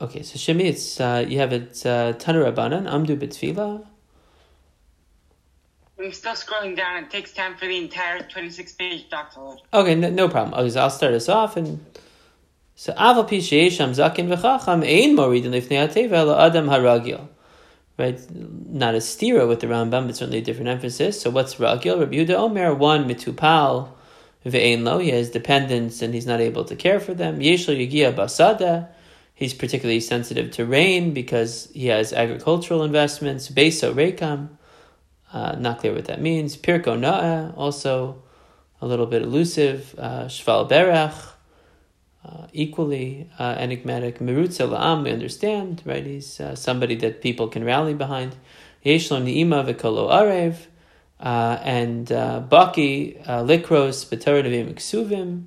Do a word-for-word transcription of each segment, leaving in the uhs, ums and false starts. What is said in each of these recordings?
Okay, so Shimi, it's uh, you have it uh, Tanu Rabbanan Amdu B'Tfila. I'm still scrolling down. It takes time for the entire twenty-six page doc to load. Okay, no, no problem. I'll, I'll start us off and so Aval Pi Sheisham Zakin V'Chacham Ein Moridin Lifnei HaTeva Elo Adam Haragil. Right, not a stira with the Rambam, but certainly a different emphasis. So what's Ragil? Rabbi Yehuda Omer, one Mitupal Ve'ein Lo, he has dependents and he's not able to care for them. Yeshlo Yigia Basada, he's particularly sensitive to rain because he has agricultural investments. Beso Rekam, uh, not clear what that means. Pirko Na'ah, also a little bit elusive. Uh, Shval Berach, Uh, equally uh, enigmatic. Merutza la'am, we understand, right? He's uh, somebody that people can rally behind. Yeshlo ni'ima v'kolo arev, uh, and uh, Baki uh, likros b'torah nevim ksuvim,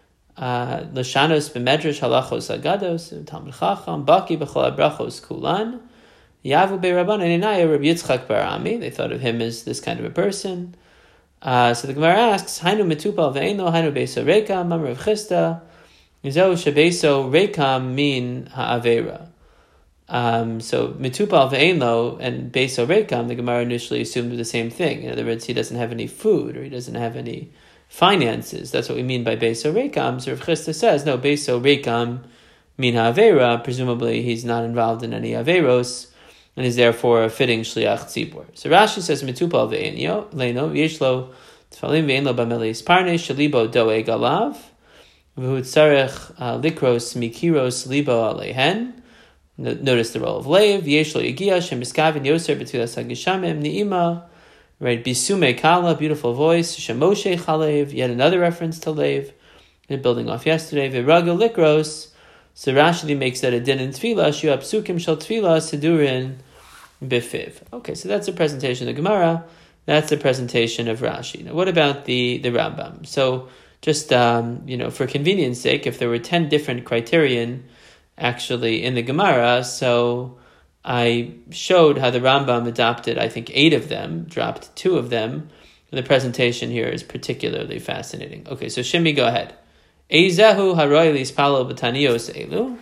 l'shanos b'medrash halachos agados, Talmud Chacham, Baki b'chol abrachos kulan, Yavu be'Rabban Enaya Rabbi Yitzchak bar Ami. They thought of him as this kind of a person. Uh, so the Gemara asks, Hainu mitupal ve'eno, Hainu be'so reka, Mam Rav Chisda, Yizau shebeso rekam min ha'avera. Um, so mitupal ve'enlo and beso rekam, the Gemara initially assumed the same thing. In other words, he doesn't have any food or he doesn't have any finances. That's what we mean by beso rekam. So Rav Chisda says, no, beso rekam min ha'avera. Presumably, he's not involved in any averos and is therefore a fitting shliach tzibur. So Rashi says mitupal ve'enlo leino yeshlo tfalim ve'enlo b'melis parne shalibo doeg alav. V'hutzarech likros mikiros libo alehen. Notice the role of Lev. Yeshlo Yigia Shemiskavin Yoser B'Tfilas Hagishamim Ni'ima. Right, Bisume Kala, beautiful voice. Shemoshe Chalev. Yet another reference to Lev. And building off yesterday. V'Ragel Likros. So Rashi makes that a din in Tefillah. Shu Apsukim Shal Tefillah Sidurin B'Fiv. Okay, so that's a presentation of the Gemara. That's a presentation of Rashi. Now, what about the the Rambam? So. Just, um, you know, for convenience sake, if there were ten different criterion actually in the Gemara, so I showed how the Rambam adopted, I think, eight of them, dropped two of them, and the presentation here is particularly fascinating. Okay, so Shimi, go ahead. Eizahu haroy lispalo b'taniyos elu.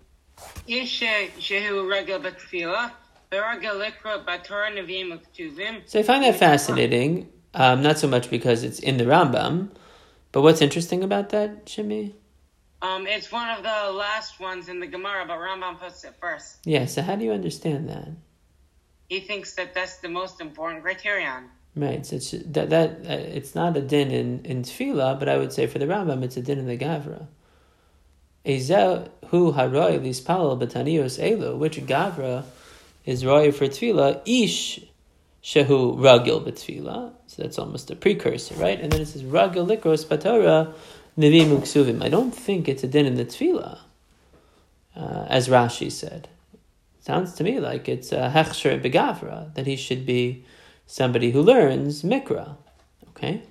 So I find that fascinating, um, not so much because it's in the Rambam, but what's interesting about that, Shimi? Um, it's one of the last ones in the Gemara, but Rambam puts it first. Yeah, so how do you understand that? He thinks that that's the most important criterion. Right, so it's, that, that, uh, it's not a din in, in Tefillah, but I would say for the Rambam, it's a din in the Gavra. Ezehu haroy lispalal b'taniyos elu, which Gavra is roy for Tefillah, ish shehu ragil b'tefillah. So that's almost a precursor, right? And then it says ragil likros batorah nevim uksuvim. I don't think it's a din in the tefillah, uh, as Rashi said. Sounds to me like it's a hechsher begavra, that he should be somebody who learns mikra. Okay.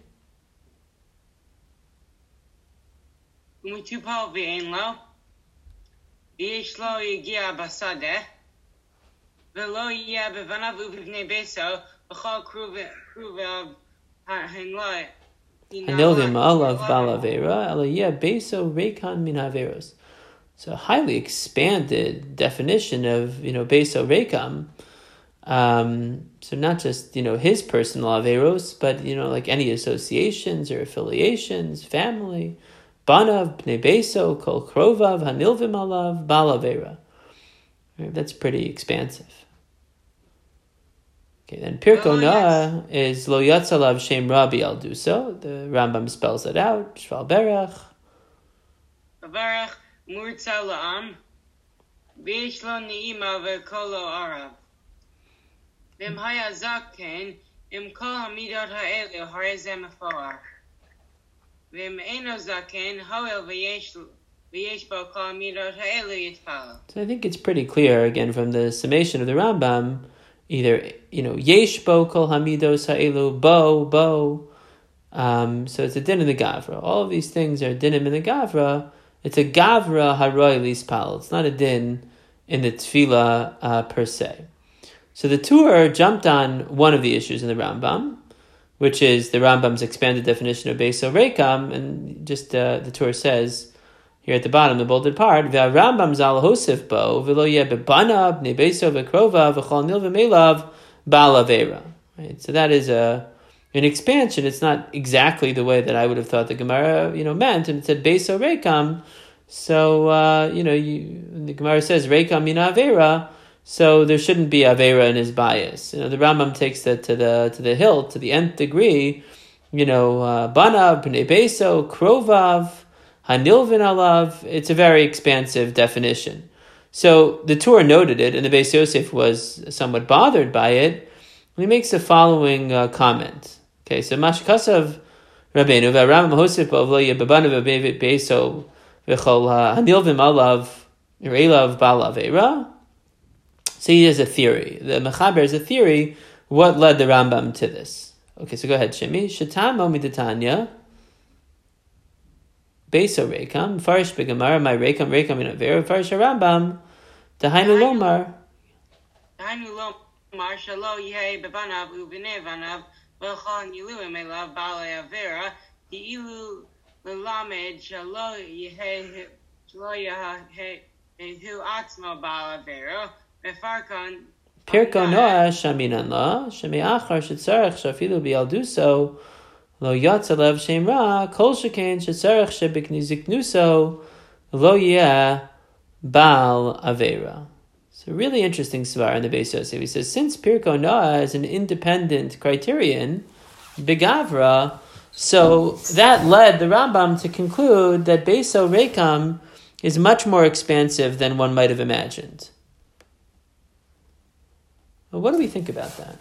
Mitupal ve'enlo, yeshlo yigia basadeh. V'lo yeh b'vanav u'v'vnei beso v'chol kruvav ha'henloi. Hanilvim alav balavera elo yeh beso rekan min haveros. So a highly expanded definition of, you know, beso rekam. Um, so not just, you know, his personal averos, but, you know, like any associations or affiliations, family. Banav b'nei beso kol krovav hanilvim alav balavera. That's pretty expansive. Okay, then Pirko oh, Na'ah yes. is Lo Yatzalav Shem Rabbi Al Duso. The Rambam spells it out. Shval Berach. Berach Murtza La'am. V'yesh lo ni'ima v'kolo arav. V'im haya zaken im kol hamidot ha'elu harezeh mefoach. V'im eno zaken hoel v'yesh So I think it's pretty clear, again, from the summation of the Rambam, either, you know, yesh bo kol hamidos ha'elu, bo, bo. Um, so it's a din in the Gavra. All of these things are dinim in the Gavra. It's a Gavra haroy lispal. It's not a din in the Tefillah uh, per se. So the Tur jumped on one of the issues in the Rambam, which is the Rambam's expanded definition of Beso Rekam, and just uh, the Tur says, here at the bottom, the bolded part, Rambam zal hosef bo, v'lo yeh bebanav, b'nei beso, v'krova, v'chol nil v'melav, ba'al avera. Right? So that is a an expansion. It's not exactly the way that I would have thought the Gemara, you know, meant, and it said beso rekam. So uh, you know, you, the Gemara says rekam mina avera, so there shouldn't be avera in his bias. You know, the Rambam takes that to the to the hilt, to the nth degree. You know, uh, banav, b'nei beso, krovav, hanilvin alav. It's a very expansive definition. So the Torah noted it, and the Beis Yosef was somewhat bothered by it. And he makes the following uh, comment. Okay, so Mashkasav Rabbeinu v'Rambam hosef b'avlo yebabanav b'bevet beso v'chol hanilvim alav elav bal avera. So he has a theory. The Mechaber is a theory. What led the Rambam to this? Okay, so go ahead, Shimi. Shatamo midatanya. Beso rekam. Farish begamara. My rekam rekam in avera. Farish Rambam. Dahainu lomar. Dahainu lomar. Shalo yehei bebanav ubinei vanav. V'chol niluim elav ba'alei avera. Di'ilu lelamed shalo yehei shalo yehei hu atzmo ba'al avera. V'farkon. Pirko Noah shaminan la shemi achar shetzarech shafilu bialduso lo yatzalev shem ra kol shekain shetzarech shebikniziknuso lo yeh bal avera. So really interesting svar in the Beis Yosef. He says since Pirko Noah is an independent criterion, bigavra, so that led the Rambam to conclude that Beso Rekam is much more expansive than one might have imagined. Well, what do we think about that?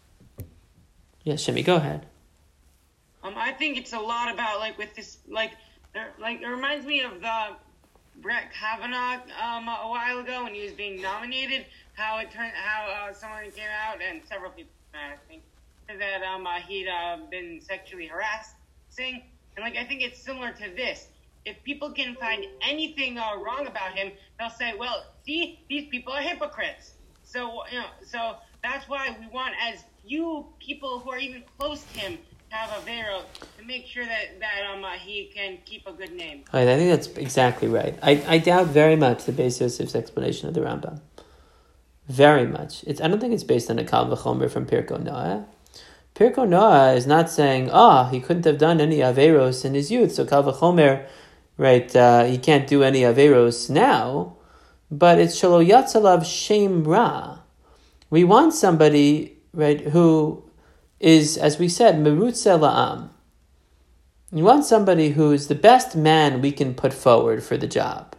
Yes, Shemi, go ahead. Um, I think it's a lot about like with this, like, there, like it reminds me of the Brett Kavanaugh um, a while ago when he was being nominated. How it turned, how uh, someone came out and several people, I think, that um uh, he'd uh, been sexually harassing, and like I think it's similar to this. If people can find anything uh, wrong about him, they'll say, "Well, see, these people are hypocrites." So, you know, so that's why we want as few people who are even close to him to have a Vero to make sure that, that um uh, he can keep a good name. I think that's exactly right. I, I doubt very much the Beis Yosef's explanation of the Rambam. Very much. It's I don't think it's based on a Kal V'chomer from Pirko Noah. Pirko Noah is not saying, ah, oh, he couldn't have done any Averos in his youth, so Kal V'chomer, right, uh, he can't do any Averos now. But it's Shalo Yatzalav Shem Ra. We want somebody, right, who is, as we said, Merutze La'am. You want somebody who's the best man we can put forward for the job.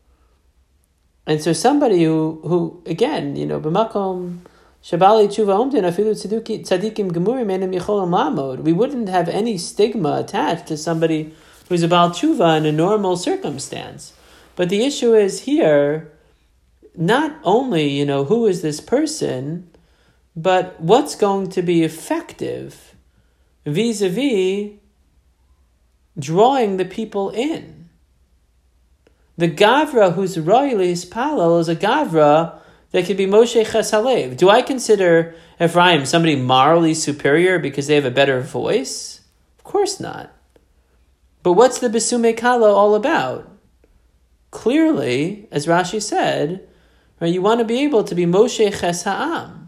And so somebody who, who again, you know, B'makom Shabali Tshuva Omdin Afilu Tzadikim Gemurim Enem Yicholam Lamod. We wouldn't have any stigma attached to somebody who's a Baal Tshuva in a normal circumstance. But the issue is here, not only, you know, who is this person, but what's going to be effective vis-a-vis drawing the people in. The Gavra who's Roilis Palal is a Gavra that could be Moshe Chesalev. Do I consider Ephraim somebody morally superior because they have a better voice? Of course not. But what's the Besume Kala all about? Clearly, as Rashi said, right, you want to be able to be Moshe Ches Ha'am.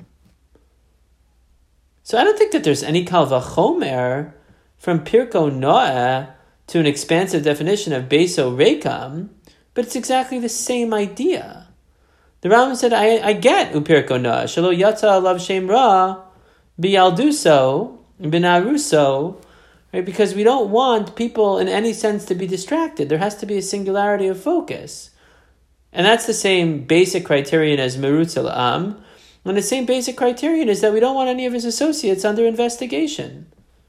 So I don't think that there's any Kal V'chomer from Pirko Noah to an expansive definition of Beso Rekam, but it's exactly the same idea. The Rambam said, I, I get Upirko Noah, Shalo Yatza Alav Shem Ra, Bialduso, Binaruso, right? Because we don't want people in any sense to be distracted. There has to be a singularity of focus. And that's the same basic criterion as Merutz Am. And the same basic criterion is that we don't want any of his associates under investigation.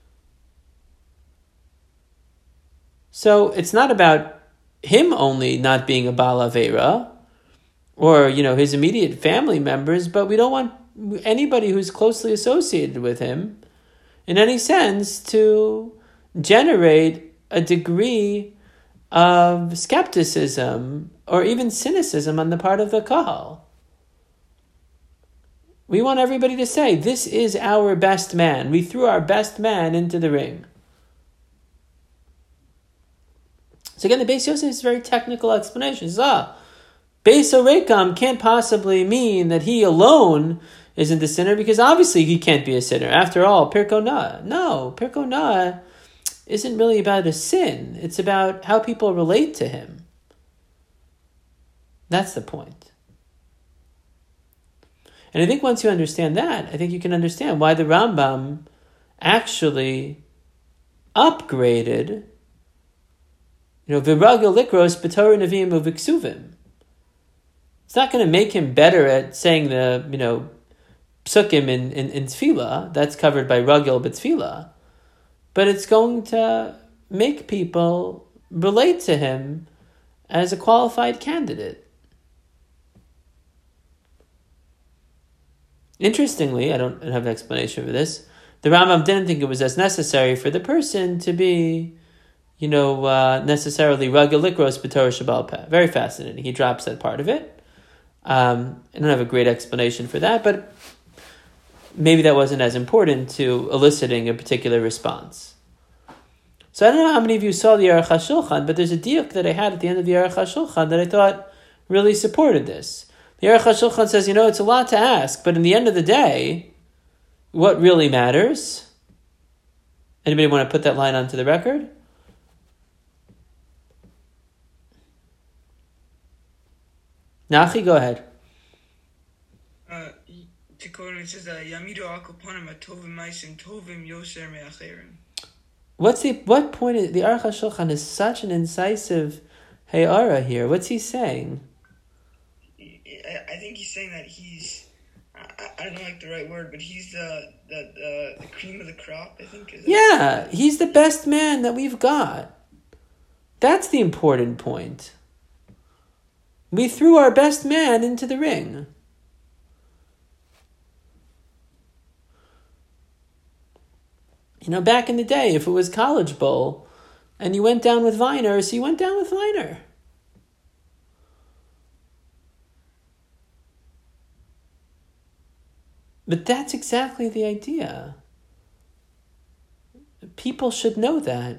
So it's not about him only not being a Baal Aveira, or, you know, his immediate family members, but we don't want anybody who's closely associated with him in any sense to generate a degree of skepticism or even cynicism on the part of the Kahal. We want everybody to say, this is our best man. We threw our best man into the ring. So again, the Beis Yosef is a very technical explanation. He says, ah, Beis Orekam can't possibly mean that he alone isn't the sinner, because obviously he can't be a sinner. After all, Pirkei Noah. No, Pirkei Noah isn't really about a sin. It's about how people relate to him. That's the point. And I think once you understand that, I think you can understand why the Rambam actually upgraded, you know, Viragil Likros B'Torah Nevi'im U'Viksuvim. It's not going to make him better at saying the, you know, psukim in, in, in tefillah. That's covered by Ragil B'Tefillah. But it's going to make people relate to him as a qualified candidate. Interestingly, I don't have an explanation for this, the Rambam didn't think it was as necessary for the person to be, you know, uh, necessarily Ragil Likros B'Torah Sheba'al Peh. Very fascinating. He drops that part of it. Um, I don't have a great explanation for that, but maybe that wasn't as important to eliciting a particular response. So I don't know how many of you saw the Aruch HaShulchan, but there's a diuk that I had at the end of the Aruch HaShulchan that I thought really supported this. The Aruch HaShulchan says, you know, it's a lot to ask, but in the end of the day, what really matters? Anybody want to put that line onto the record? Nachi, go ahead. Uh, to quote him, it says, "Yamidu akoponim atovim ma'asim tovim yosher me'acherim." What's the what point? Is, the Aruch HaShulchan is such an incisive heyara here. What's he saying? I think he's saying that he's, I, I don't know like the right word, but he's the the, the, the cream of the crop, I think. Is yeah, he's the best man that we've got. That's the important point. We threw our best man into the ring. You know, back in the day, if it was College Bowl and you went down with Viner, so you went down with Viner. But that's exactly the idea. People should know that.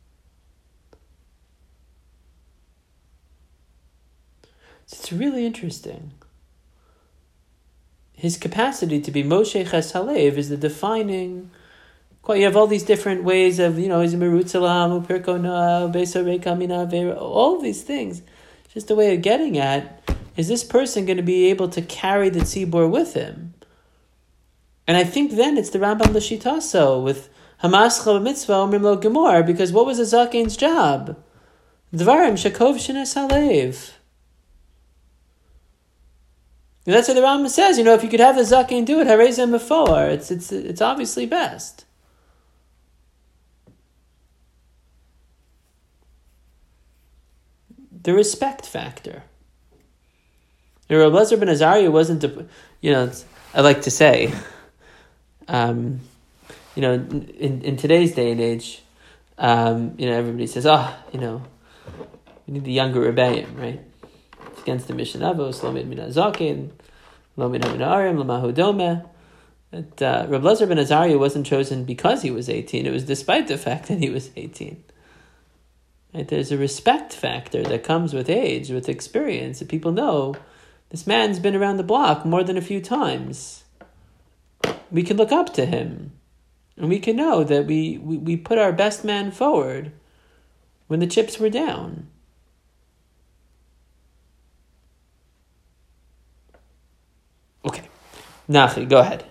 It's really interesting. His capacity to be Moshe Ches Halev is the defining. You have all these different ways of, you know, he's a Merutzalam, Pirkei Noah, Beis Orekam Mina Avera, all of these things. Just a way of getting at, is this person going to be able to carry the tzibur with him? And I think then it's the Rambam L'Shitaso with Hamascha Mitzvah Omrim Lo Gemor, because what was a Zaken's job? Dvarim Shakov Shines Halev. And that's what the Rambam says. You know, if you could have the Zaken do it, Harezem Mefor, it's it's it's obviously best. The respect factor. You know, Rabbi Lezer ben Azariah wasn't, a, you know, I like to say, um, you know, in, in today's day and age, um, you know, everybody says, oh, you know, we need the younger Rebbeim, right? It's against the Mishnah Avos, Lo Min Zaken, Lo Min Arim, Lo Mahu Domeh. But uh, Rabbi Lezer ben Azariah wasn't chosen because he was eighteen. It was despite the fact that he was eighteen. Right? There's a respect factor that comes with age, with experience, that people know this man's been around the block more than a few times. We can look up to him. And we can know that we, we, we put our best man forward when the chips were down. Okay. Nachi, go ahead.